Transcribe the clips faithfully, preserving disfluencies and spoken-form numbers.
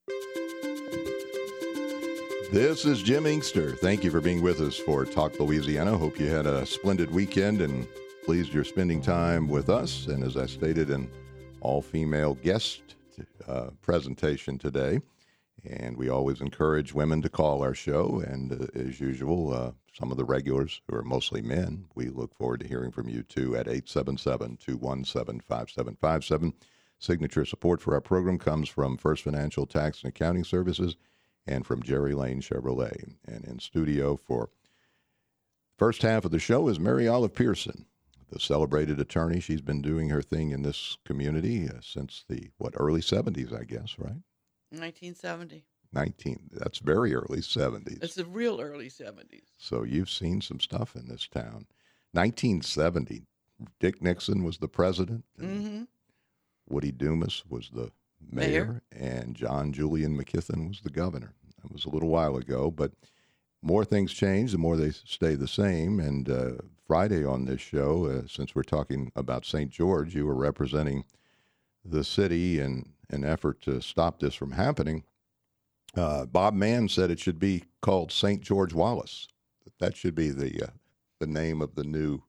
This is Jim Inkster. Thank you for being with us for Talk Louisiana. Hope you had a splendid weekend and pleased you're spending time with us. And as I stated, an all-female guest uh, presentation today. And we always encourage women to call our show. And uh, as usual, uh, some of the regulars, who are mostly men, we look forward to hearing from you too at eight seven seven, two one seven, five seven five seven. Signature support for our program comes from First Financial Tax and Accounting Services and from Jerry Lane Chevrolet. And in studio for first half of the show is Mary Olive Pearson, the celebrated attorney. She's been doing her thing in this community uh, since the, what, early seventies, I guess, right? nineteen seventy. nineteen, that's very early seventies. It's the real early seventies. So you've seen some stuff in this town. nineteen seventy, Dick Nixon was the president. And Mm-hmm. Woody Dumas was the mayor, Mayor. and John Julian McKithen was the governor. That was a little while ago, but more things change, the more they stay the same. And uh, Friday on this show, uh, since we're talking about Saint George, you were representing the city in an effort to stop this from happening. Uh, Bob Mann said it should be called Saint George Wallace. That should be the uh, the name of the new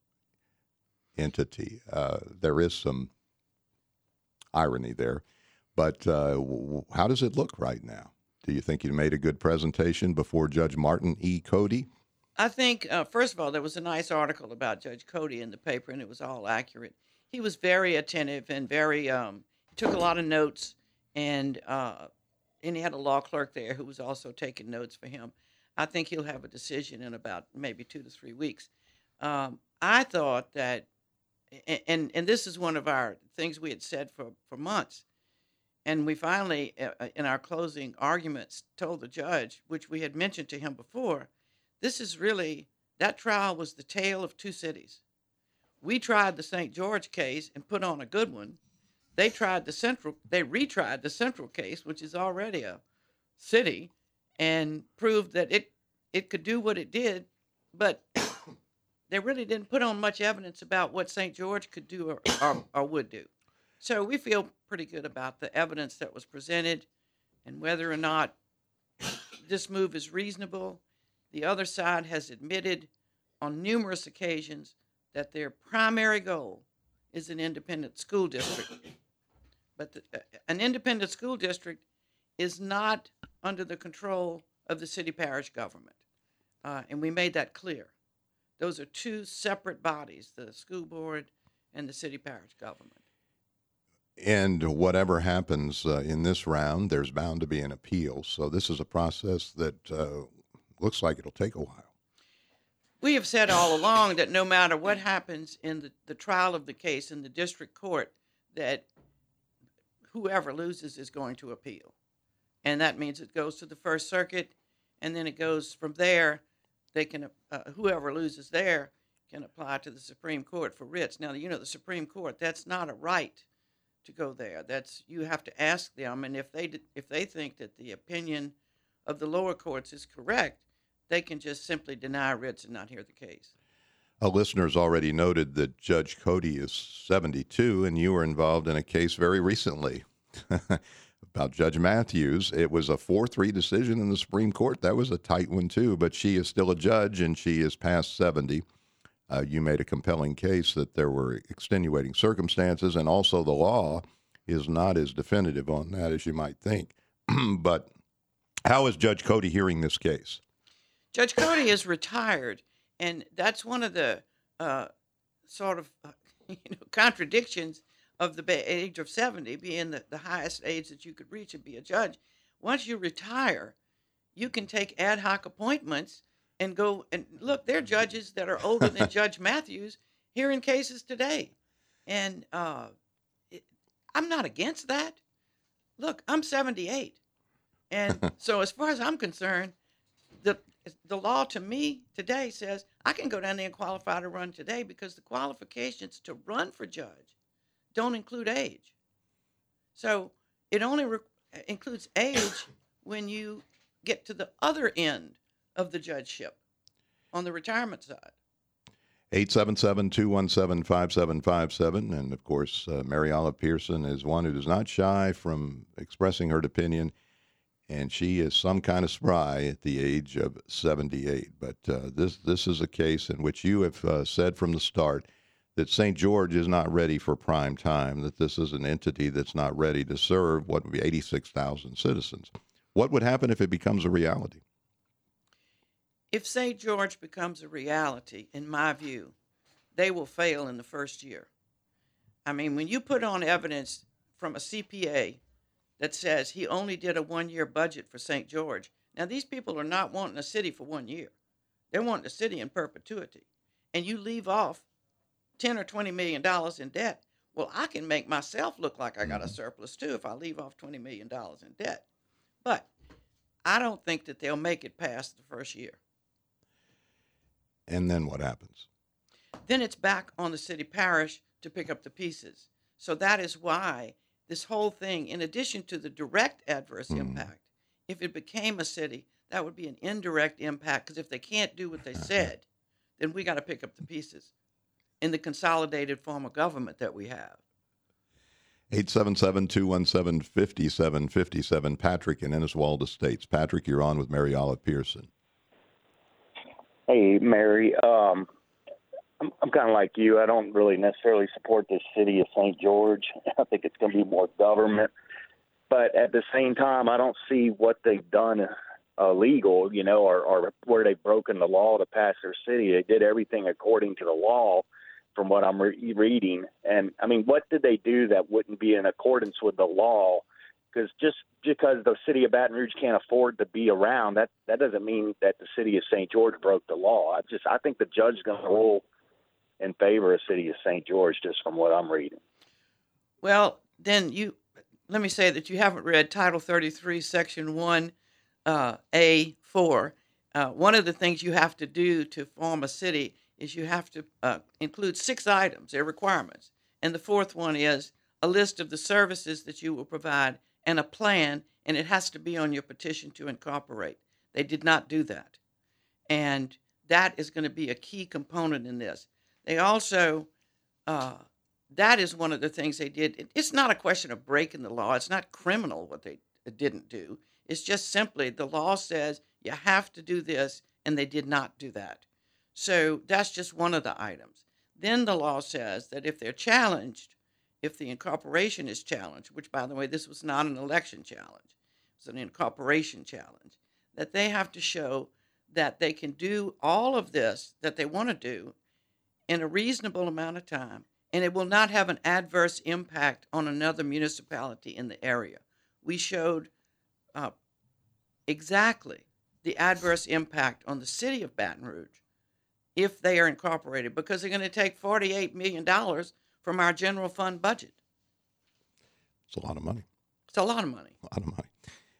entity. Uh, there is some irony there. But uh, w- how does it look right now? Do you think you made a good presentation before Judge Martin E. Cody? I think, uh, first of all, there was a nice article about Judge Cody in the paper, and it was all accurate. He was very attentive and very, um, he took a lot of notes, and uh, and he had a law clerk there who was also taking notes for him. I think he'll have a decision in about maybe two to three weeks. Um, I thought that, and and this is one of our things we had said for, for months, and we finally, uh, in our closing arguments, told the judge, which we had mentioned to him before, this is really, that trial was the tale of two cities. We tried the Saint George case and put on a good one. They tried the central, they retried the central case, which is already a city, and proved that it, it could do what it did, but they really didn't put on much evidence about what Saint George could do or, or, or would do. So we feel pretty good about the evidence that was presented and whether or not this move is reasonable. The other side has admitted on numerous occasions that their primary goal is an independent school district. But the, uh, an independent school district is not under the control of the city parish government. Uh, and we made that clear. Those are two separate bodies, the school board and the city parish government. And whatever happens uh, in this round, there's bound to be an appeal. So this is a process that uh, looks like it'll take a while. We have said all along that no matter what happens in the, the trial of the case in the district court, that whoever loses is going to appeal. And that means it goes to the First Circuit, and then it goes from there. They can, uh, whoever loses there can apply to the Supreme Court for writs. Now, you know, the Supreme Court, that's not a right to go there. That's, you have to ask them, and if they if they think that the opinion of the lower courts is correct, they can just simply deny writs and not hear the case. A listener's already noted that Judge Cody is seventy-two, and you were involved in a case very recently about Judge Matthews. It was a four three decision in the Supreme Court. That was a tight one, too, but she is still a judge, and she is past seventy. Uh, you made a compelling case that there were extenuating circumstances, and also the law is not as definitive on that as you might think. But how is Judge Cody hearing this case? Judge Cody is retired, and that's one of the uh, sort of uh, you know, contradictions of the age of seventy being the, the highest age that you could reach and be a judge. Once you retire, you can take ad hoc appointments and go and look. There are judges that are older than Judge Matthews hearing cases today, and uh, it, I'm not against that. Look, I'm seventy-eight, and so as far as I'm concerned, the the law to me today says I can go down there and qualify to run today because the qualifications to run for judge don't include age. So it only re- includes age when you get to the other end of the judgeship on the retirement side. eight seven seven, two one seven, five seven five seven. And, of course, uh, Mary Olive Pearson is one who is not shy from expressing her opinion and she is some kind of spry at the age of seventy-eight. But uh, this this is a case in which you have uh, said from the start that Saint George is not ready for prime time, that this is an entity that's not ready to serve what would be eighty-six thousand citizens. What would happen if it becomes a reality? If Saint George becomes a reality, in my view, they will fail in the first year. I mean, when you put on evidence from a C P A that says he only did a one-year budget for Saint George, now these people are not wanting a city for one year. They're wanting a city in perpetuity. And you leave off ten or twenty million dollars in debt. Well, I can make myself look like I got a surplus too if I leave off twenty million dollars in debt. But I don't think that they'll make it past the first year. And then what happens? Then it's back on the city parish to pick up the pieces. So that is why this whole thing, in addition to the direct adverse mm. impact, if it became a city, that would be an indirect impact, because if they can't do what they said, then we got to pick up the pieces in the consolidated form of government that we have. eight seven seven, two one seven, five seven five seven, Patrick in Enniswald Estates. Patrick, you're on with Mary Olive Pearson. Hey, Mary. Um, I'm, I'm kind of like you. I don't really necessarily support the city of Saint George. I think it's going to be more government. But at the same time, I don't see what they've done illegal, you know, or, or where they've broken the law to pass their city. They did everything according to the law from what I'm re- reading. And, I mean, what did they do that wouldn't be in accordance with the law? Because just because the city of Baton Rouge can't afford to be around, that, that doesn't mean that the city of Saint George broke the law. I just I think the judge is going to rule in favor of city of Saint George, just from what I'm reading. Well, then you let me say that you haven't read Title thirty-three, Section one, uh, A four. Uh, one of the things you have to do to form a city is you have to uh, include six items, their requirements. And the fourth one is a list of the services that you will provide and a plan, and it has to be on your petition to incorporate. They did not do that. And that is going to be a key component in this. They also, uh, that is one of the things they did. It, it's not a question of breaking the law. It's not criminal what they didn't do. It's just simply the law says you have to do this, and they did not do that. So that's just one of the items. Then the law says that if they're challenged, if the incorporation is challenged, which, by the way, this was not an election challenge, it was an incorporation challenge, that they have to show that they can do all of this that they want to do in a reasonable amount of time, and it will not have an adverse impact on another municipality in the area. We showed uh, exactly the adverse impact on the city of Baton Rouge if they are incorporated, because they're going to take forty-eight million dollars from our general fund budget. It's a lot of money. It's a lot of money. A lot of money.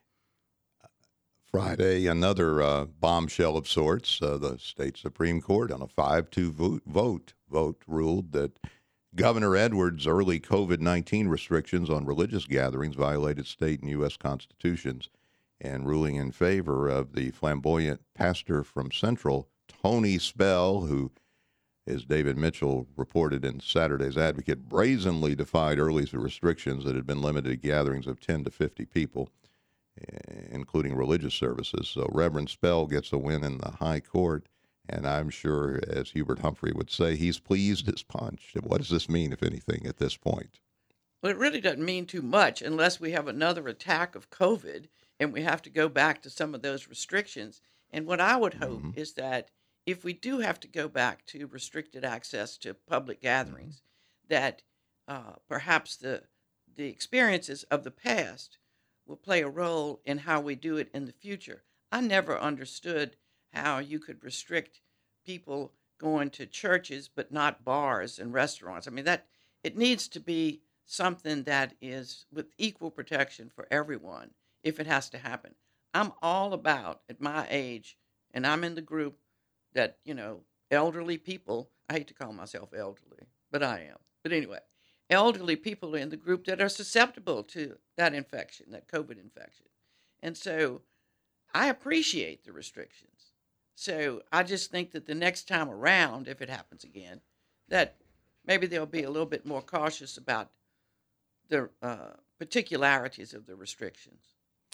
Uh, Friday, another uh, bombshell of sorts. Uh, the state Supreme Court, on a five two vote, vote, vote, ruled that Governor Edwards' early COVID nineteen restrictions on religious gatherings violated state and U S constitutions, and ruling in favor of the flamboyant pastor from Central, Tony Spell, who, as David Mitchell reported in Saturday's Advocate, brazenly defied early restrictions that had been limited to gatherings of ten to fifty people, including religious services. So Reverend Spell gets a win in the high court, and I'm sure, as Hubert Humphrey would say, he's pleased as punch. What does this mean, if anything, at this point? Well, it really doesn't mean too much unless we have another attack of COVID and we have to go back to some of those restrictions. And what I would hope mm-hmm. is that if we do have to go back to restricted access to public gatherings, that uh, perhaps the the experiences of the past will play a role in how we do it in the future. I never understood how you could restrict people going to churches but not bars and restaurants. I mean, that it needs to be something that is with equal protection for everyone if it has to happen. I'm all about, at my age, and I'm in the group that, you know, elderly people, I hate to call myself elderly, but I am. But anyway, elderly people are in the group that are susceptible to that infection, that COVID infection. And so I appreciate the restrictions. So I just think that the next time around, if it happens again, that maybe they'll be a little bit more cautious about the uh, particularities of the restrictions.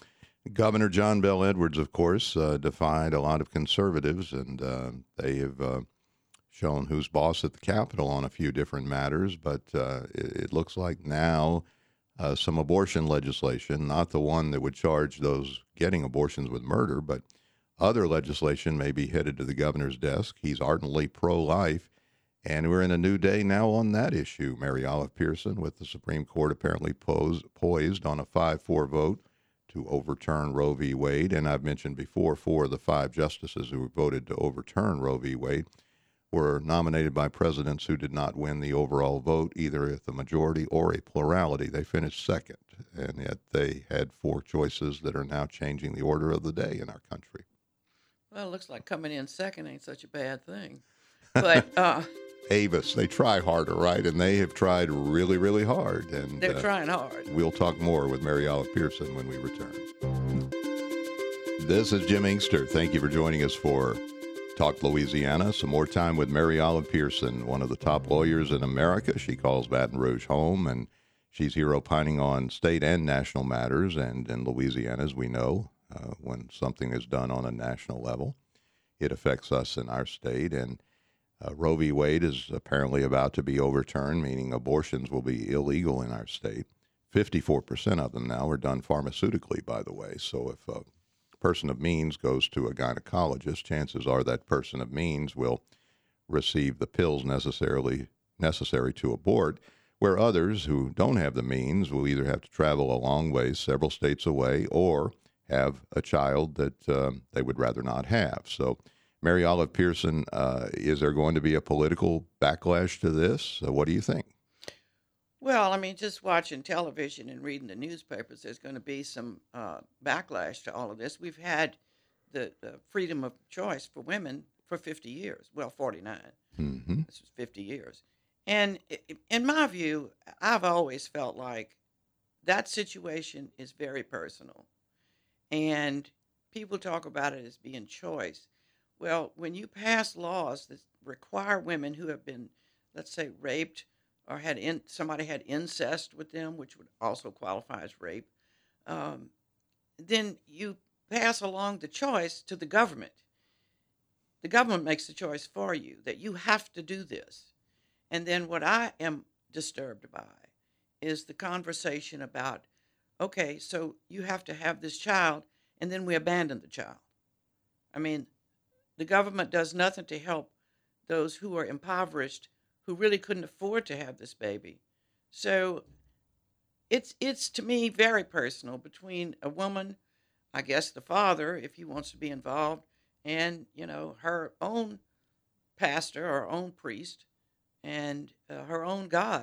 Governor John Bel Edwards, of course, uh, defied a lot of conservatives, and uh, they have uh, shown who's boss at the Capitol on a few different matters. But uh, it, it looks like now uh, some abortion legislation, not the one that would charge those getting abortions with murder, but other legislation may be headed to the governor's desk. He's ardently pro-life, and we're in a new day now on that issue. Mary Olive Pearson, with the Supreme Court apparently posed, poised on a five four vote to overturn Roe v. Wade. And I've mentioned before, four of the five justices who voted to overturn Roe v. Wade were nominated by presidents who did not win the overall vote, either at the majority or a plurality. They finished second, and yet they had four choices that are now changing the order of the day in our country. Well, it looks like coming in second ain't such a bad thing. But uh, Avis, they try harder, right? And they have tried really, really hard. And they're uh, trying hard. We'll talk more with Mary Olive Pearson when we return. This is Jim Inkster. Thank you for joining us for Talk Louisiana. Some more time with Mary Olive Pearson, one of the top lawyers in America. She calls Baton Rouge home, and she's here opining on state and national matters. And in Louisiana, as we know, uh, when something is done on a national level, it affects us in our state. And Uh, Roe v. Wade is apparently about to be overturned, meaning abortions will be illegal in our state. fifty-four percent of them now are done pharmaceutically, by the way. So if a person of means goes to a gynecologist, chances are that person of means will receive the pills necessarily necessary to abort, where others who don't have the means will either have to travel a long way, several states away, or have a child that um, they would rather not have. So Mary Olive Pearson, uh, is there going to be a political backlash to this? Uh, what do you think? Well, I mean, just watching television and reading the newspapers, there's going to be some uh, backlash to all of this. We've had the, the freedom of choice for women for fifty years. Well, forty-nine. Mm-hmm. This was fifty years. And i- in my view, I've always felt like that situation is very personal. And people talk about it as being choice. Well, when you pass laws that require women who have been, let's say, raped or had in, somebody had incest with them, which would also qualify as rape, um, then you pass along the choice to the government. The government makes the choice for you that you have to do this. And then what I am disturbed by is the conversation about, okay, so you have to have this child, and then we abandon the child. I mean, the government does nothing to help those who are impoverished, who really couldn't afford to have this baby. So it's it's to me very personal between a woman, I guess the father, if he wants to be involved, and you know her own pastor or own priest, and uh, her own God,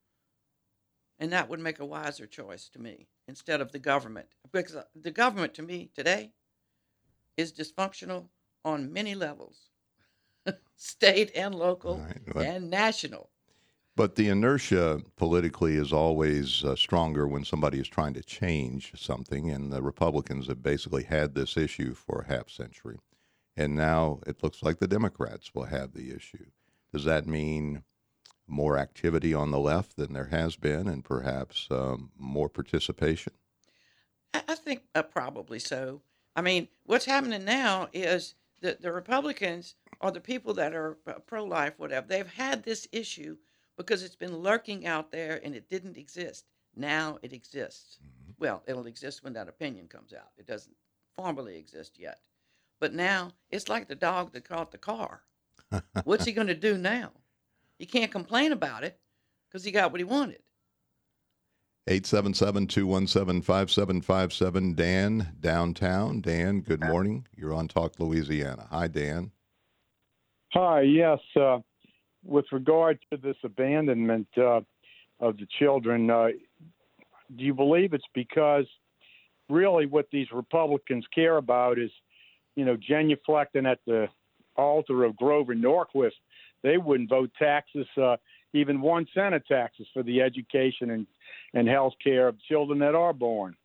and that would make a wiser choice to me instead of the government, because the government to me today is dysfunctional on many levels, state and local Right. But, and national. but the inertia politically is always uh, stronger when somebody is trying to change something, and the Republicans have basically had this issue for a half century. And now it looks like the Democrats will have the issue. Does that mean more activity on the left than there has been, and perhaps um, more participation? I, I think uh, probably so. I mean, what's happening now is that the Republicans or the people that are uh, pro-life, whatever, they've had this issue because it's been lurking out there and it didn't exist. Now it exists. Mm-hmm. Well, it'll exist when that opinion comes out. It doesn't formally exist yet. But now it's like the dog that caught the car. What's he going to do now? He can't complain about it because he got what he wanted. eight seven seven, two one seven, five seven five seven. Dan, downtown. Dan, good morning. You're on Talk Louisiana. Hi, Dan. Hi, yes. Uh, with regard to this abandonment uh, of the children, uh, do you believe it's because really what these Republicans care about is, you know, genuflecting at the altar of Grover Norquist? They wouldn't vote taxes, uh, even one cent of taxes for the education and, and health care of children that are born.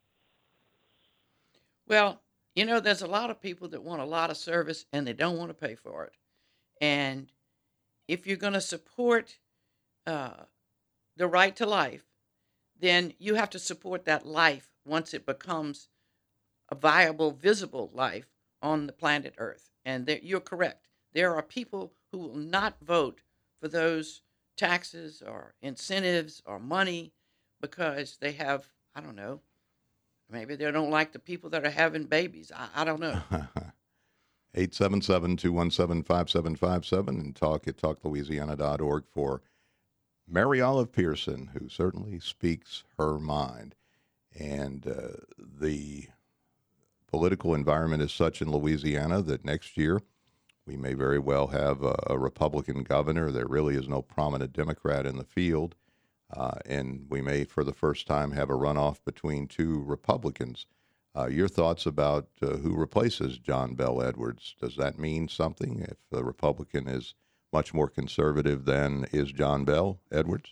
Well, you know, there's a lot of people that want a lot of service and they don't want to pay for it. And if you're going to support uh, the right to life, then you have to support that life once it becomes a viable, visible life on the planet Earth. And there, you're correct. There are people who will not vote for those taxes or incentives or money because they have, I don't know, maybe they don't like the people that are having babies. I, I don't know. eight seven seven, two one seven, five seven five seven and talk at talk louisiana dot org for Mary Olive Pearson, who certainly speaks her mind. And uh, the political environment is such in Louisiana that next year we may very well have a, a Republican governor. There really is no prominent Democrat in the field. Uh, and we may, for the first time, have a runoff between two Republicans. Uh, your thoughts about uh, who replaces John Bel Edwards? Does that mean something if the Republican is much more conservative than is John Bel Edwards?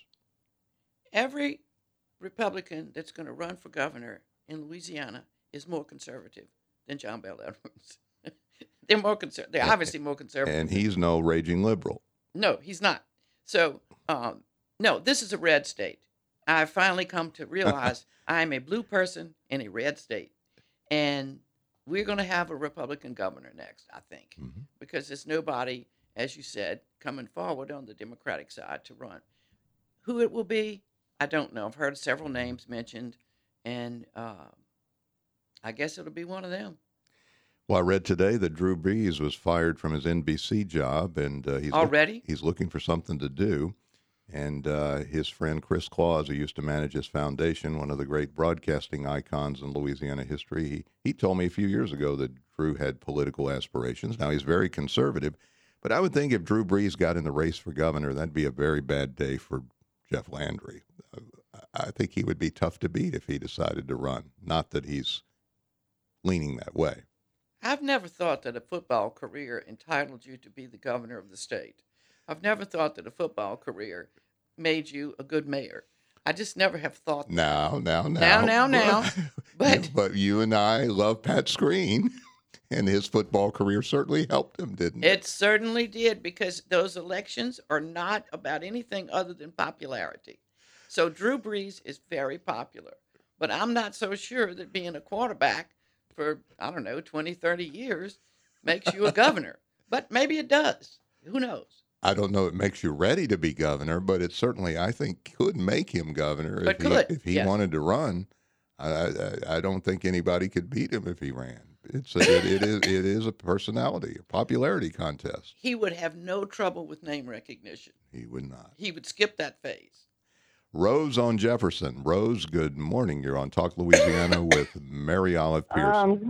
Every Republican that's going to run for governor in Louisiana is more conservative than John Bel Edwards. They're more conservative. They're obviously more conservative. And he's no raging liberal. No, he's not. So, um, no, this is a red state. I've finally come to realize I'm a blue person in a red state. And we're going to have a Republican governor next, I think, mm-hmm. because there's nobody, as you said, coming forward on the Democratic side to run. Who it will be, I don't know. I've heard several names mentioned, and uh, I guess it'll be one of them. Well, I read today that Drew Brees was fired from his N B C job, and uh, he's already look, he's looking for something to do. And uh, his friend Chris Claus, who used to manage his foundation, one of the great broadcasting icons in Louisiana history, he, he told me a few years ago that Drew had political aspirations. Now, he's very conservative, but I would think if Drew Brees got in the race for governor, that'd be a very bad day for Jeff Landry. I think he would be tough to beat if he decided to run. Not that he's leaning that way. I've never thought that a football career entitled you to be the governor of the state. I've never thought that a football career made you a good mayor. I just never have thought that. Now, now, now. Now, now, now. But, but you and I love Pat Screen, and his football career certainly helped him, didn't it? It certainly did, because those elections are not about anything other than popularity. So Drew Brees is very popular. But I'm not so sure that being a quarterback for, I don't know, twenty, thirty years makes you a governor. But maybe it does. Who knows? I don't know it makes you ready to be governor, but it certainly, I think, could make him governor but if could. he, if he yes. wanted to run. I, I, I don't think anybody could beat him if he ran. It's a, it, it is it is a personality, a popularity contest. He would have no trouble with name recognition. He would not. He would skip that phase. Rose on Jefferson. Rose, good morning. You're on Talk Louisiana with Mary Olive Pearson. Um,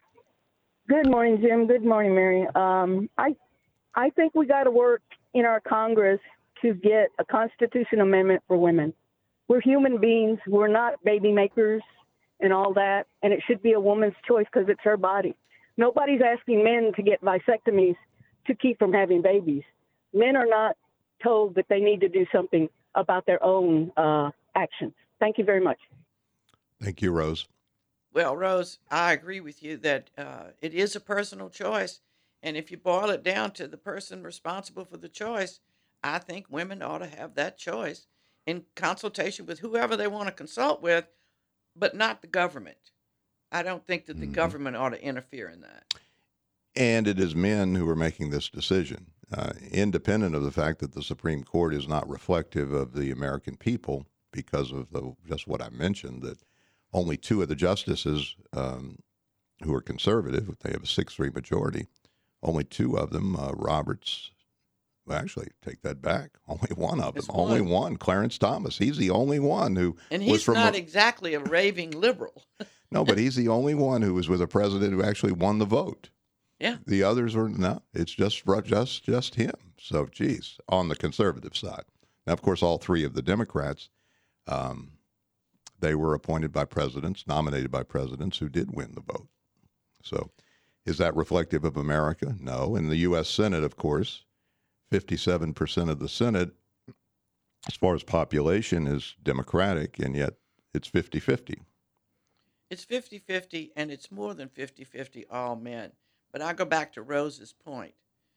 good morning, Jim. Good morning, Mary. Um, I I think we got to work in our Congress to get a Constitution amendment for women. We're human beings. We're not baby makers and all that, and it should be a woman's choice because it's her body. Nobody's asking men to get vasectomies to keep from having babies. Men are not told that they need to do something about their own uh, actions. Thank you very much. Thank you, Rose. Well, Rose, I agree with you that uh, it is a personal choice. And if you boil it down to the person responsible for the choice, I think women ought to have that choice in consultation with whoever they want to consult with, but not the government. I don't think that the mm-hmm. government ought to interfere in that. And it is men who are making this decision, uh, independent of the fact that the Supreme Court is not reflective of the American people because of the, just what I mentioned, that only two of the justices um, who are conservative, they have a six three majority, only two of them, uh, Roberts, well, actually, take that back. Only one of them. It's only one. one, Clarence Thomas. He's the only one who and was he's from not a, exactly a raving liberal. No, but he's the only one who was with a president who actually won the vote. Yeah. The others were, no, it's just just just him. So, geez, on the conservative side. Now, of course, all three of the Democrats, um, they were appointed by presidents, nominated by presidents who did win the vote. So is that reflective of America? No. In the U S Senate, of course, fifty-seven percent of the Senate, as far as population, is Democratic, and yet it's fifty-fifty. It's fifty-fifty, and it's more than fifty-fifty all men. But I go back to Rose's point.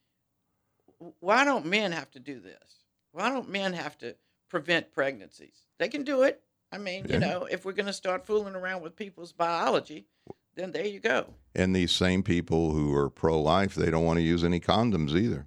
Why don't men have to do this? Why don't men have to prevent pregnancies? They can do it. I mean, Yeah. you know, if we're going to start fooling around with people's biology, then there you go. And these same people who are pro-life, they don't want to use any condoms either.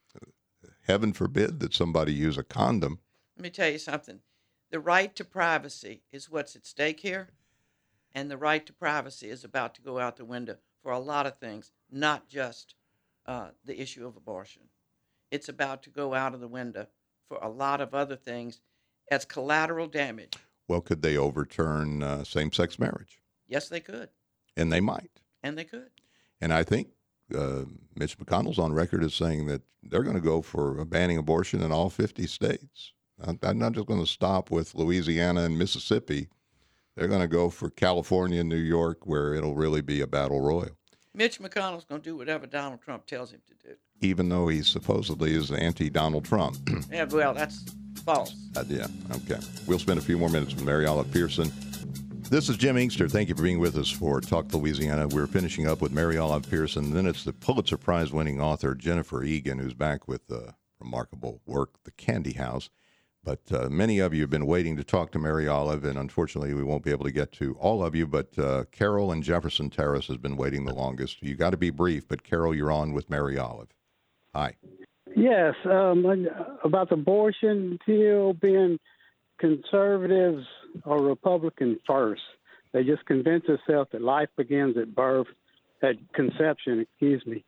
Heaven forbid that somebody use a condom. Let me tell you something. The right to privacy is what's at stake here, and the right to privacy is about to go out the window for a lot of things, not just uh, the issue of abortion. It's about to go out of the window for a lot of other things as collateral damage. Well, could they overturn uh, same-sex marriage? Yes, they could. And they might. And they could. And I think uh, Mitch McConnell's on record as saying that they're going to go for banning abortion in all fifty states. I'm not just going to stop with Louisiana and Mississippi. They're going to go for California and New York, where it'll really be a battle royal. Mitch McConnell's going to do whatever Donald Trump tells him to do. Even though he supposedly is anti-Donald Trump. Yeah, well, that's false. Uh, yeah, okay. We'll spend a few more minutes with Mary Olive Pearson. This is Jim Inkster. Thank you for being with us for Talk Louisiana. We're finishing up with Mary Olive Pearson. Then it's the Pulitzer Prize-winning author Jennifer Egan, who's back with uh, remarkable work, The Candy House. But uh, many of you have been waiting to talk to Mary Olive, and unfortunately we won't be able to get to all of you, but uh, Carol in Jefferson Terrace has been waiting the longest. You got to be brief, but Carol, you're on with Mary Olive. Hi. Yes, um, about abortion, still being conservatives or Republican first. They just convince themselves that life begins at birth, at conception, excuse me,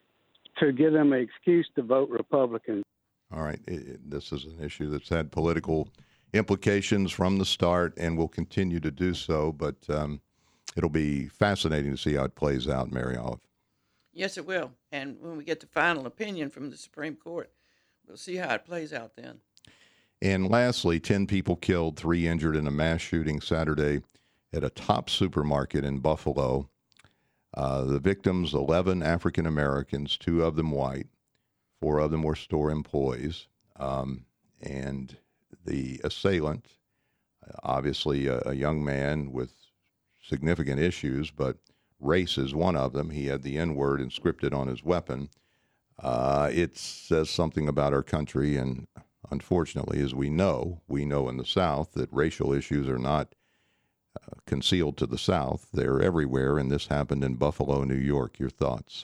to give them an excuse to vote Republican. All right. It, it, this is an issue that's had political implications from the start and will continue to do so, but um, it'll be fascinating to see how it plays out, Mary Olive. Yes, it will. And when we get the final opinion from the Supreme Court, we'll see how it plays out then. And lastly, ten people killed, three injured in a mass shooting Saturday at a Top supermarket in Buffalo. Uh, the victims, eleven African Americans, two of them white. Four of them were store employees, um, and the assailant, obviously a, a young man with significant issues, but race is one of them. He had the N-word inscripted on his weapon. Uh, it says something about our country, and unfortunately, as we know, we know in the South that racial issues are not uh, concealed to the South. They're everywhere, and this happened in Buffalo, New York. Your thoughts?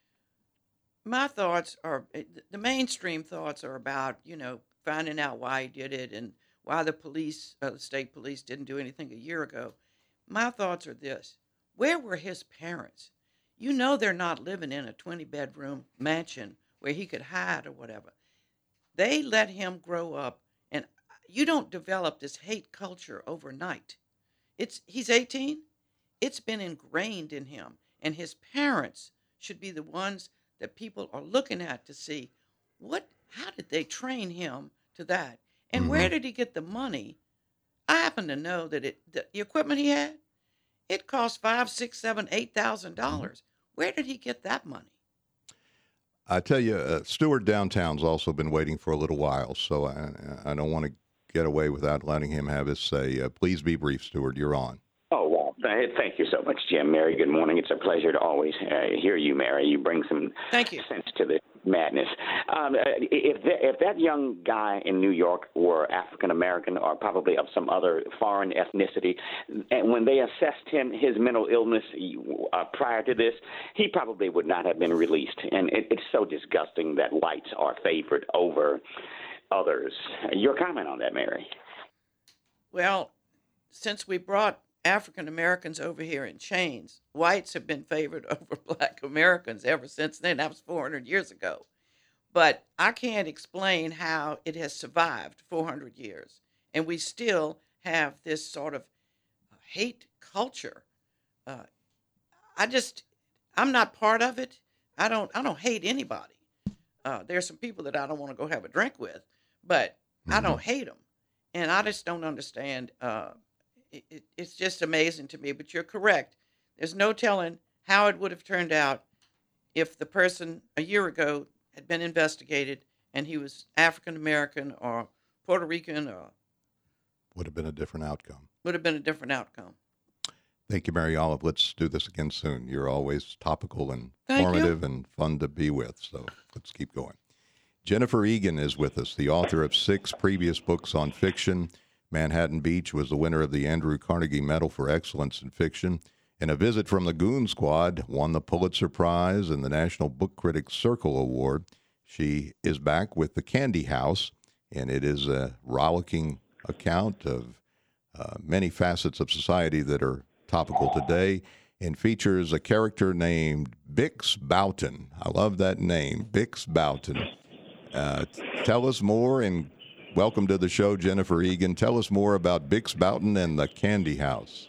My thoughts are, the mainstream thoughts are about, you know, finding out why he did it and why the police, uh, the state police didn't do anything a year ago. My thoughts are this. Where were his parents? You know they're not living in a twenty-bedroom mansion where he could hide or whatever. They let him grow up, and you don't develop this hate culture overnight. It's he's eighteen. It's been ingrained in him, and his parents should be the ones that people are looking at to see what, how did they train him to that? And mm-hmm. where did he get the money? I happen to know that it, the, the equipment he had, it cost five, six, seven, eight thousand dollars. Mm-hmm. Where did he get that money? I tell you, uh, Stewart Downtown's also been waiting for a little while, so I, I don't want to get away without letting him have his say. Uh, please be brief, Stewart. You're on. Oh, well, thank you so much, Jim. Mary, good morning. It's a pleasure to always uh, hear you, Mary. You bring some thank you. sense to the madness. Um, if, the, if that young guy in New York were African-American or probably of some other foreign ethnicity, and when they assessed him, his mental illness uh, prior to this, he probably would not have been released. And it, it's so disgusting that whites are favored over others. Your comment on that, Mary? Well, since we brought African Americans over here in chains, whites have been favored over black Americans ever since then. That was four hundred years ago. But I can't explain how it has survived four hundred years. And we still have this sort of hate culture. Uh, I just, I'm not part of it. I don't, I don't hate anybody. Uh, there's some people that I don't want to go have a drink with, but mm-hmm. I don't hate them. And I just don't understand. Uh, it, it, it's just amazing to me, but you're correct. There's no telling how it would have turned out if the person a year ago had been investigated and he was African-American or Puerto Rican, or would have been a different outcome. Would have been a different outcome. Thank you, Mary Olive. Let's do this again soon. You're always topical and Thank informative you. and fun to be with, so let's keep going. Jennifer Egan is with us, the author of six previous books on fiction. Manhattan Beach was the winner of the Andrew Carnegie Medal for Excellence in Fiction. And A Visit from the Goon Squad won the Pulitzer Prize and the National Book Critics Circle Award. She is back with The Candy House, and it is a rollicking account of uh, many facets of society that are topical today, and features a character named Bix Boughton. I love that name, Bix Boughton. Uh, tell us more, and welcome to the show, Jennifer Egan. Tell us more about Bix Boughton and The Candy House.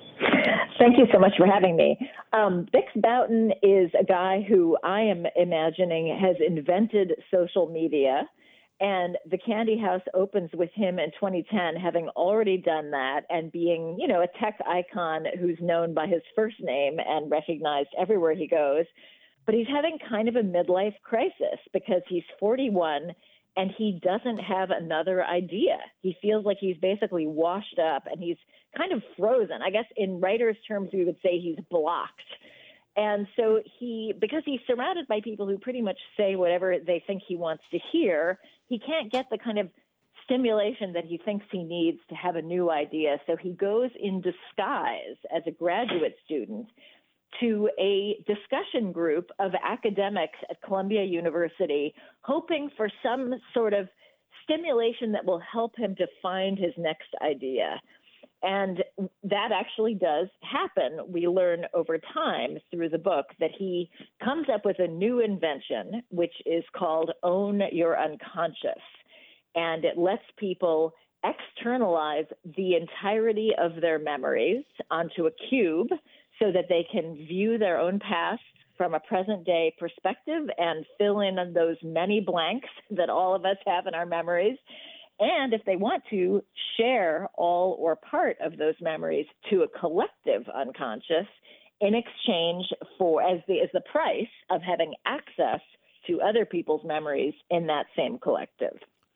Thank you so much for having me. Um, Bix Boughton is a guy who I am imagining has invented social media, and The Candy House opens with him in twenty ten, having already done that and being, you know, a tech icon who's known by his first name and recognized everywhere he goes. But he's having kind of a midlife crisis because he's forty-one and he doesn't have another idea. He feels like he's basically washed up and he's kind of frozen. I guess in writer's terms, we would say he's blocked. And so he, because he's surrounded by people who pretty much say whatever they think he wants to hear, he can't get the kind of stimulation that he thinks he needs to have a new idea. So he goes in disguise as a graduate student to a discussion group of academics at Columbia University, hoping for some sort of stimulation that will help him to find his next idea. And that actually does happen. We learn over time through the book that he comes up with a new invention, which is called Own Your Unconscious. And it lets people externalize the entirety of their memories onto a cube so that they can view their own past from a present-day perspective and fill in on those many blanks that all of us have in our memories. And if they want to, share all or part of those memories to a collective unconscious in exchange for, as the, as the price of having access to other people's memories in that same collective.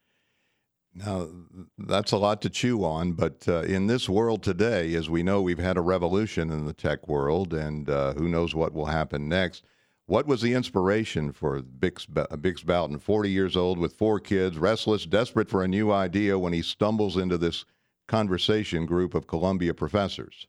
Now, that's a lot to chew on, but uh, in this world today, as we know, we've had a revolution in the tech world, and uh, who knows what will happen next. What was the inspiration for Bix, Bix Boughton, forty years old with four kids, restless, desperate for a new idea, when he stumbles into this conversation group of Columbia professors?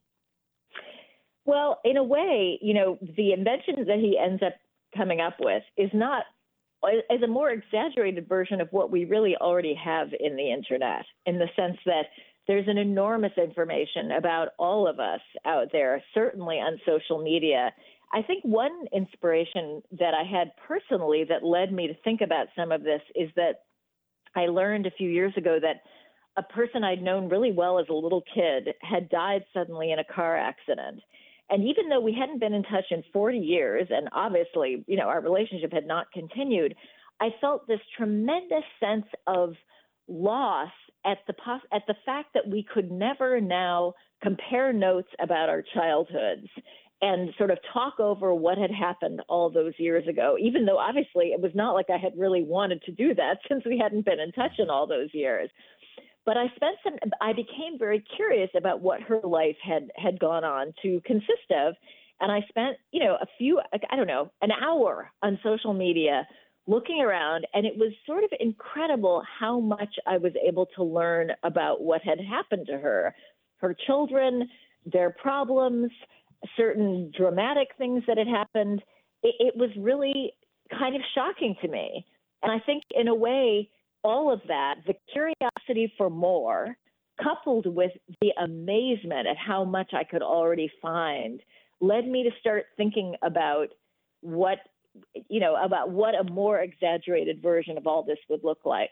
Well, in a way, you know, the invention that he ends up coming up with is not is a more exaggerated version of what we really already have in the internet, in the sense that there's an enormous information about all of us out there, certainly on social media. I think one inspiration that I had personally that led me to think about some of this is that I learned a few years ago that a person I'd known really well as a little kid had died suddenly in a car accident. And even though we hadn't been in touch in forty years, and obviously, you know, our relationship had not continued, I felt this tremendous sense of loss at the pos- at the fact that we could never now compare notes about our childhoods and sort of talk over what had happened all those years ago, even though obviously it was not like I had really wanted to do that since we hadn't been in touch in all those years. But I spent some, I became very curious about what her life had, had gone on to consist of. And I spent, you know, a few, I don't know, an hour on social media looking around. And it was sort of incredible how much I was able to learn about what had happened to her, her children, their problems, certain dramatic things that had happened. It, it was really kind of shocking to me. And I think in a way, all of that, the curiosity for more, coupled with the amazement at how much I could already find, led me to start thinking about what, you know, about what a more exaggerated version of all this would look like.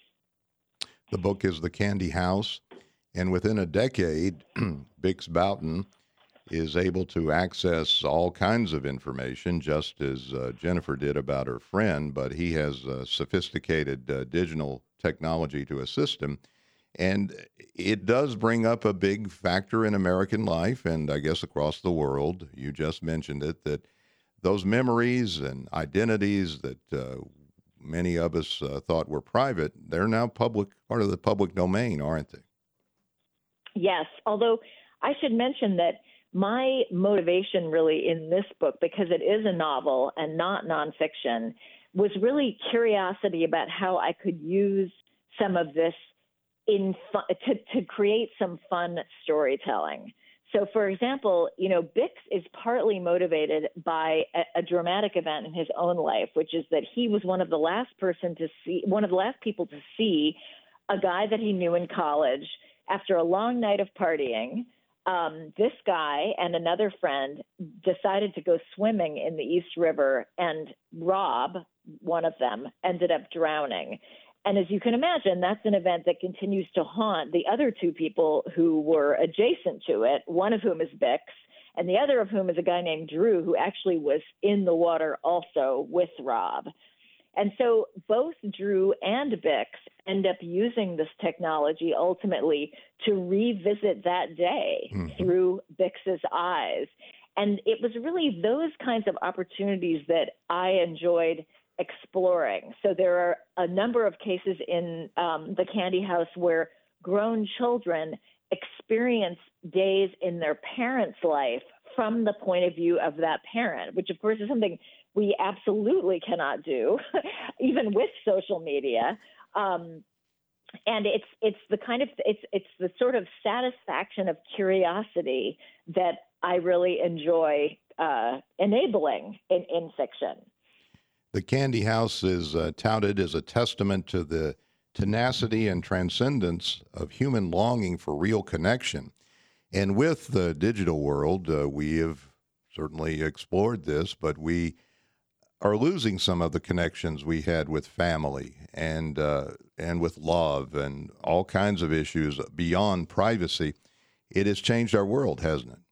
The book is The Candy House, and within a decade, Bix Boughton is able to access all kinds of information, just as uh, Jennifer did about her friend, but he has uh, sophisticated uh, digital technology to assist him. And it does bring up a big factor in American life, and I guess across the world. You just mentioned it, that those memories and identities that uh, many of us uh, thought were private, they're now public, part of the public domain, aren't they? Yes, although I should mention that my motivation really in this book, because it is a novel and not nonfiction, was really curiosity about how I could use some of this in fun, to, to create some fun storytelling. So, for example, you know, Bix is partly motivated by a, a dramatic event in his own life, which is that he was one of the last person to see, one of the last people to see a guy that he knew in college after a long night of partying. Um, this guy and another friend decided to go swimming in the East River, and Rob, one of them, ended up drowning. And as you can imagine, that's an event that continues to haunt the other two people who were adjacent to it, one of whom is Bix, and the other of whom is a guy named Drew, who actually was in the water also with Rob. And so both Drew and Bix end up using this technology ultimately to revisit that day mm-hmm. through Bix's eyes. And it was really those kinds of opportunities that I enjoyed exploring. So there are a number of cases in um, the Candy House where grown children experience days in their parents' life from the point of view of that parent, which of course is something we absolutely cannot do, even with social media. Um, and it's it's the kind of it's it's the sort of satisfaction of curiosity that I really enjoy uh, enabling in, in fiction. The Candy House is uh, touted as a testament to the tenacity and transcendence of human longing for real connection. And with the digital world, uh, we have certainly explored this, but we are losing some of the connections we had with family and uh, and with love and all kinds of issues beyond privacy. It has changed our world, hasn't it?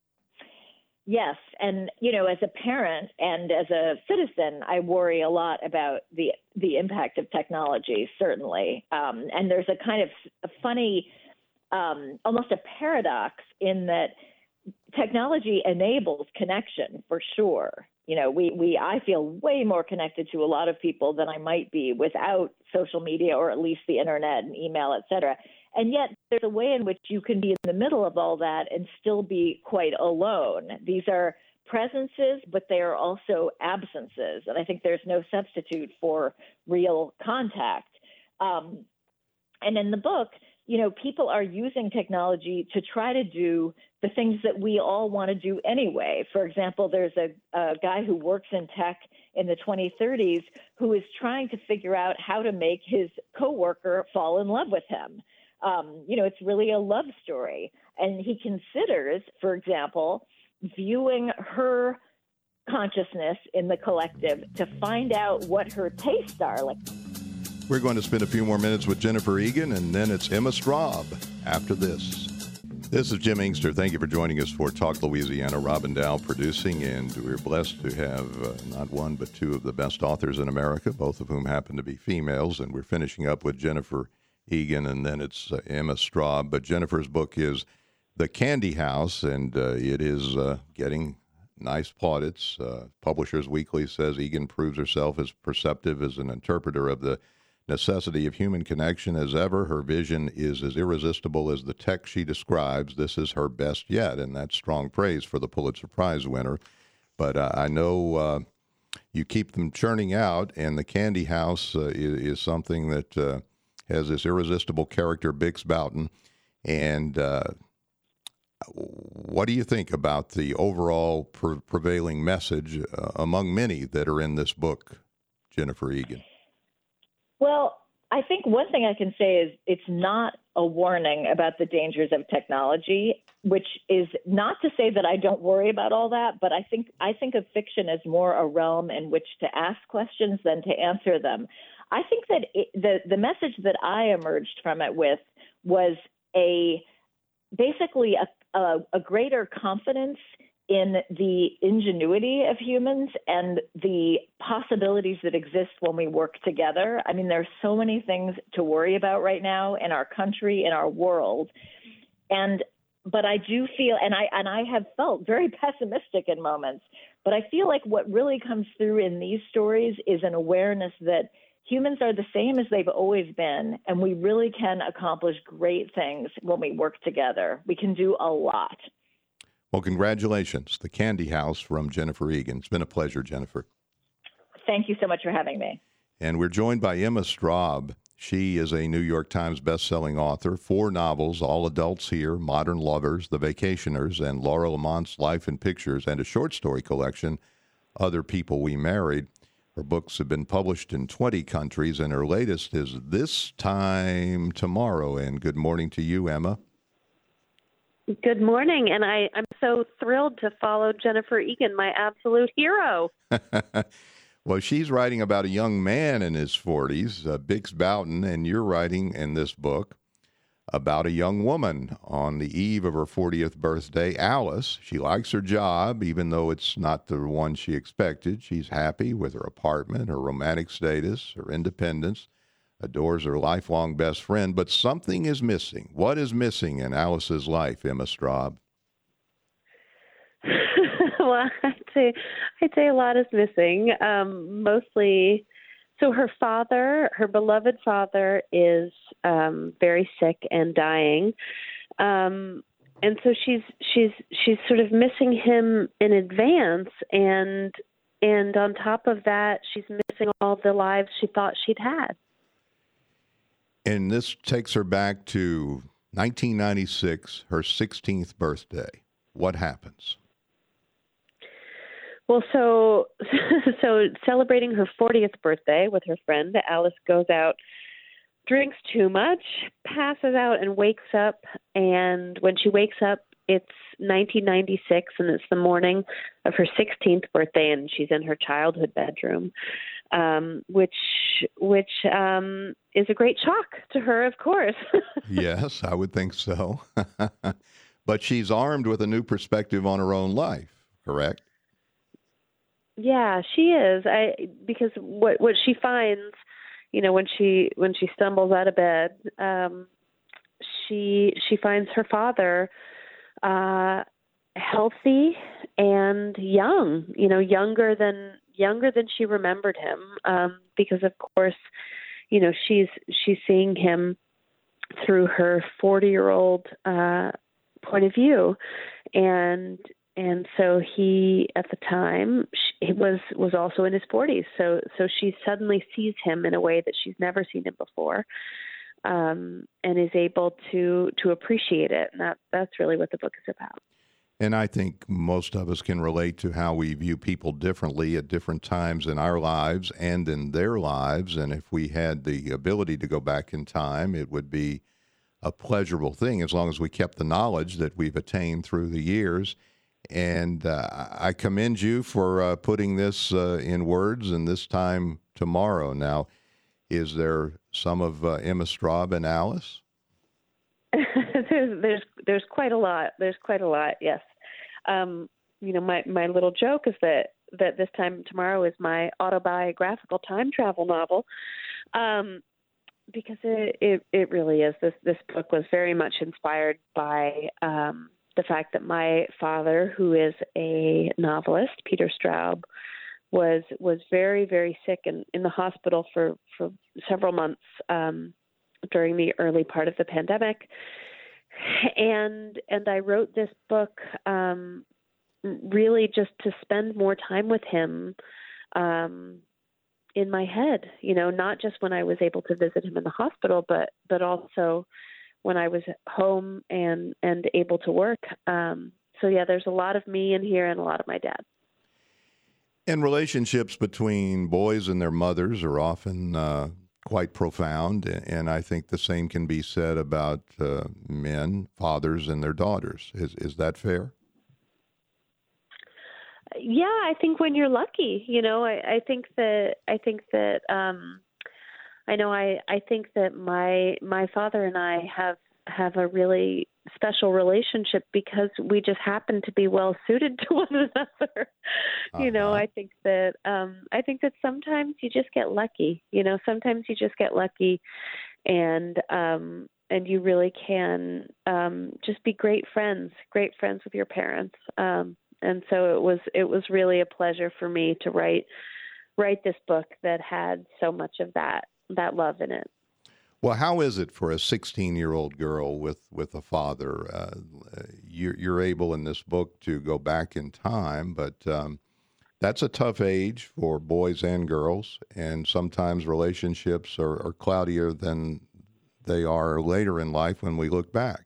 Yes. And, you know, as a parent and as a citizen, I worry a lot about the the impact of technology, certainly. Um, and there's a kind of a funny, um, almost a paradox in that technology enables connection for sure. You know, we, we I feel way more connected to a lot of people than I might be without social media, or at least the internet and email, et cetera. And yet there's a way in which you can be in the middle of all that and still be quite alone. These are presences, but they are also absences. And I think there's no substitute for real contact. Um, and in the book, you know, people are using technology to try to do the things that we all want to do anyway. For example, there's a, a guy who works in tech in the twenty thirties who is trying to figure out how to make his coworker fall in love with him. Um, you know, it's really a love story. And he considers, for example, viewing her consciousness in the collective to find out what her tastes are. Like, we're going to spend a few more minutes with Jennifer Egan, and then it's Emma Straub after this. This is Jim Inkster. Thank you for joining us for Talk Louisiana. Robin Dow producing, and we're blessed to have uh, not one but two of the best authors in America, both of whom happen to be females. And we're finishing up with Jennifer Egan, and then it's uh, Emma Straub. But Jennifer's book is The Candy House, and uh, it is uh, getting nice plaudits. Uh, Publishers Weekly says Egan proves herself as perceptive as an interpreter of the necessity of human connection as ever. Her vision is as irresistible as the tech she describes. This is her best yet, and that's strong praise for the Pulitzer Prize winner. But uh, I know uh, you keep them churning out, and The Candy House uh, is, is something that uh, has this irresistible character, Bix Boughton. And uh, what do you think about the overall pre- prevailing message uh, among many that are in this book, Jennifer Egan? Well, I think one thing I can say is it's not a warning about the dangers of technology, which is not to say that I don't worry about all that, but I think I think of fiction as more a realm in which to ask questions than to answer them. I think that it, the the message that I emerged from it with was a basically a, a, a greater confidence in the ingenuity of humans and the possibilities that exist when we work together. I mean, there are so many things to worry about right now in our country, in our world. And but I do feel, and I and I have felt very pessimistic in moments, but I feel like what really comes through in these stories is an awareness that humans are the same as they've always been, and we really can accomplish great things when we work together. We can do a lot. Well, congratulations. The Candy House from Jennifer Egan. It's been a pleasure, Jennifer. Thank you so much for having me. And we're joined by Emma Straub. She is a New York Times bestselling author, four novels, All Adults Here, Modern Lovers, The Vacationers, and Laura Lamont's Life in Pictures, and a short story collection, Other People We Married. Her books have been published in twenty countries, and her latest is This Time Tomorrow. And good morning to you, Emma. Good morning, and I, I'm so thrilled to follow Jennifer Egan, my absolute hero. Well, she's writing about a young man in his forties, uh, Bix Boughton, and you're writing in this book about a young woman on the eve of her fortieth birthday, Alice. She likes her job, even though it's not the one she expected. She's happy with her apartment, her romantic status, her independence, adores her lifelong best friend, but something is missing. What is missing in Alice's life, Emma Straub? Well, I'd say, I'd say a lot is missing. Um, mostly, so her father, her beloved father, is um, very sick and dying, um, and so she's she's she's sort of missing him in advance, and and on top of that, she's missing all the lives she thought she'd had. And this takes her back to nineteen ninety-six, her sixteenth birthday. What happens? Well, so so celebrating her fortieth birthday with her friend, Alice goes out, drinks too much, passes out, and wakes up. And when she wakes up, it's nineteen ninety-six, and it's the morning of her sixteenth birthday, and she's in her childhood bedroom, um, which which um, is a great shock to her, of course. Yes, I would think so. But she's armed with a new perspective on her own life, correct? Yeah, she is. I because what what she finds, you know, when she when she stumbles out of bed, um, she she finds her father uh, healthy and young. You know, younger than younger than she remembered him. Um, because of course, you know, she's she's seeing him through her forty-year-old uh, point of view, and. And so he, at the time, he was was also in his forties. So so she suddenly sees him in a way that she's never seen him before, um, and is able to to appreciate it. And that that's really what the book is about. And I think most of us can relate to how we view people differently at different times in our lives and in their lives. And if we had the ability to go back in time, it would be a pleasurable thing as long as we kept the knowledge that we've attained through the years. And uh, I commend you for uh, putting this uh, in words, and This Time Tomorrow. Now, is there some of uh, Emma Straub and Alice? there's there's there's quite a lot. There's quite a lot. Yes. Um, you know, my, my little joke is that, that This Time Tomorrow is my autobiographical time travel novel, um, because it, it it really is. This this book was very much inspired by. Um, the fact that my father, who is a novelist, Peter Straub, was was very, very sick and in the hospital for, for several months um, during the early part of the pandemic. And and I wrote this book um, really just to spend more time with him um, in my head, you know, not just when I was able to visit him in the hospital, but but also when I was home and, and able to work. Um, so, yeah, there's a lot of me in here and a lot of my dad. And relationships between boys and their mothers are often uh, quite profound. And I think the same can be said about uh, men, fathers, and their daughters. Is, is that fair? Yeah, I think when you're lucky, you know, I, I think that, I think that, um, I know I, I think that my my father and I have have a really special relationship because we just happen to be well suited to one another. Uh-huh. You know, I think that um, I think that sometimes you just get lucky. You know, sometimes you just get lucky, and um, and you really can um, just be great friends, great friends with your parents. Um, and so it was it was really a pleasure for me to write write this book that had so much of that. that love in it. Well, how is it for a sixteen-year-old girl with, with a father? Uh, you're, you're able in this book to go back in time, but um, That's a tough age for boys and girls, and sometimes relationships are, are cloudier than they are later in life when we look back.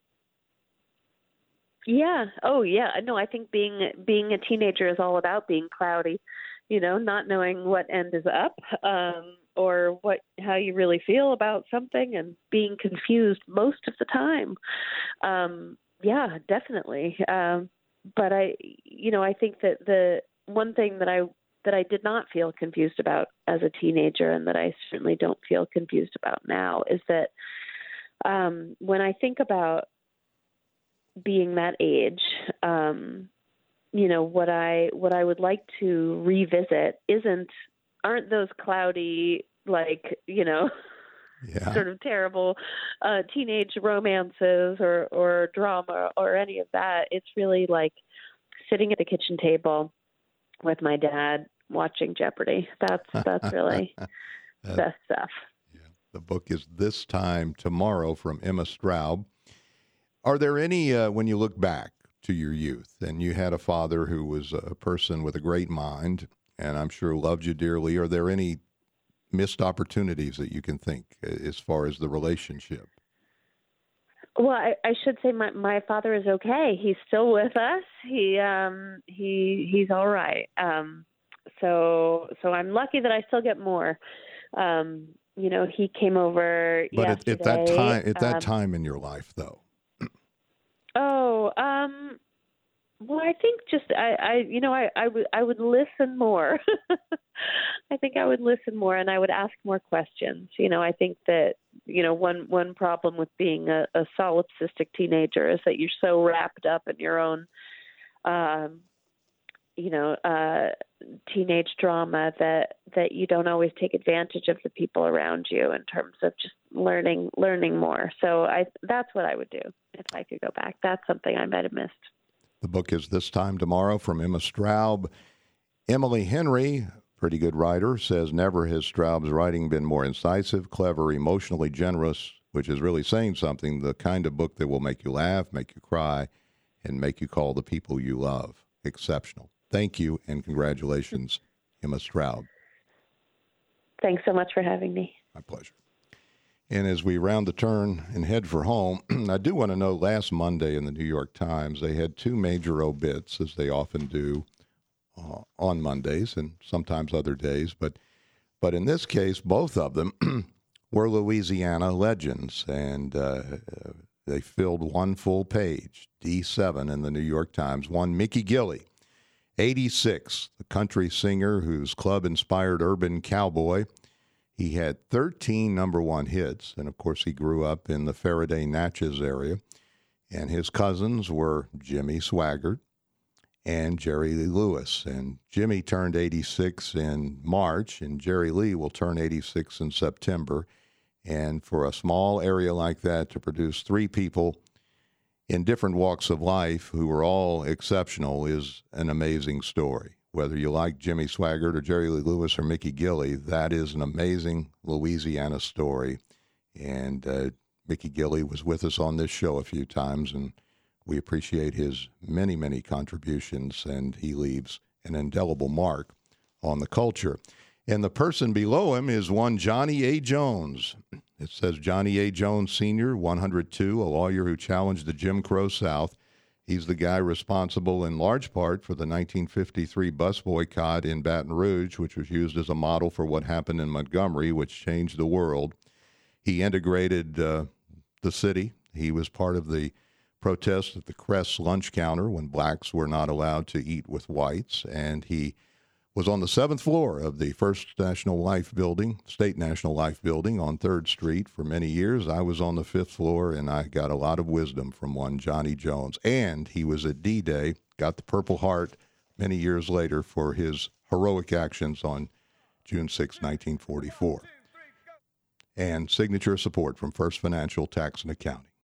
Yeah. Oh, yeah. No, I think being being a teenager is all about being cloudy, you know, not knowing what end is up, um, or what how you really feel about something, and being confused most of the time. Um, yeah, definitely. Um, but I, you know, I think that the one thing that I that I did not feel confused about as a teenager, and that I certainly don't feel confused about now, is that um, when I think about being that age, um, you know, what I what I would like to revisit isn't aren't those cloudy, like, you know, yeah. sort of terrible uh, teenage romances or or drama or any of that. It's really like sitting at a kitchen table with my dad watching Jeopardy. That's that's really that, best stuff. Yeah. The book is This Time Tomorrow from Emma Straub. Are there any, uh, when you look back to your youth, and you had a father who was a person with a great mind, and I'm sure loved you dearly, are there any missed opportunities that you can think as far as the relationship? Well, I, I should say my, my father is okay. He's still with us. He um he he's all right. Um, so so I'm lucky that I still get more. Um, you know, he came over. But at, yesterday. at that time, at that um, time in your life, though. Oh, um, well, I think just I, I you know, I, I would I would listen more. I think I would listen more, and I would ask more questions. You know, I think that you know one one problem with being a, a solipsistic teenager is that you're so wrapped up in your own, um, you know, uh, teenage drama that that you don't always take advantage of the people around you in terms of just learning learning more. So I that's what I would do if I could go back. That's something I might have missed. The book is This Time Tomorrow from Emma Straub. Emily Henry, pretty good writer, says never has Straub's writing been more incisive, clever, emotionally generous, which is really saying something, the kind of book that will make you laugh, make you cry, and make you call the people you love. Exceptional. Thank you, and congratulations, Emma Straub. Thanks so much for having me. My pleasure. And as we round the turn and head for home, I do want to know, last Monday in the New York Times, they had two major obits, as they often do uh, on Mondays and sometimes other days. But but in this case, both of them were Louisiana legends, and uh, they filled one full page, D seven in the New York Times. One, Mickey Gilley, eighty-six, the country singer whose club-inspired urban cowboy. He had thirteen number one hits, and of course he grew up in the Faraday Natchez area. And his cousins were Jimmy Swaggart and Jerry Lee Lewis. And Jimmy turned eighty-six in March, and Jerry Lee will turn eighty-six in September. And for a small area like that to produce three people in different walks of life who are all exceptional is an amazing story. Whether you like Jimmy Swaggart or Jerry Lee Lewis or Mickey Gilley, that is an amazing Louisiana story. And uh, Mickey Gilley was with us on this show a few times, and we appreciate his many, many contributions, and he leaves an indelible mark on the culture. And the person below him is one Johnny A. Jones. It says Johnny A. Jones, Senior, one hundred two, a lawyer who challenged the Jim Crow South. He's the guy responsible in large part for the nineteen fifty-three bus boycott in Baton Rouge, which was used as a model for what happened in Montgomery, which changed the world. He integrated uh, the city. He was part of the protest at the Crest lunch counter when blacks were not allowed to eat with whites. And he was on the seventh floor of the First National Life Building, State National Life Building on third Street for many years. I was on the fifth floor, and I got a lot of wisdom from one Johnny Jones. And he was at D-Day, got the Purple Heart many years later for his heroic actions on June sixth, nineteen forty-four. And signature support from First Financial Tax and Accounting.